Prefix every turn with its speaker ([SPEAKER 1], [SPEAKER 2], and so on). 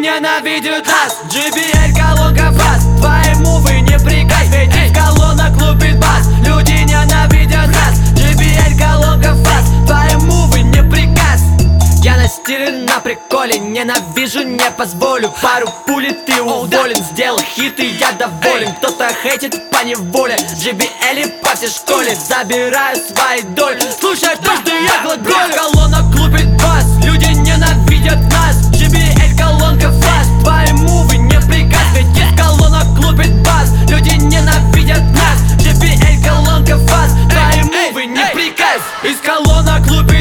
[SPEAKER 1] ненавидят нас. JBL, колонка фас, твои мувы не приказ, ведь из колонок лупит бас. Люди ненавидят нас. JBL, колонка фас, твои мувы не приказ. Я на стиле, на приколе, ненавижу, не позволю. Пару пулей ты уволен, сделал хит и я доволен. Кто-то хейтит по неволе, JBL по всей школе. Забираю свои доли, слушай, что я глаголю. Колонок лупит бас, люди ненавидят нас. JBL, колонка фас, твои мувы не приказ, ведь из колонок лупит бас. Люди ненавидят нас. JBL, колонка фас, твои мувы не приказ. Из колонок лупит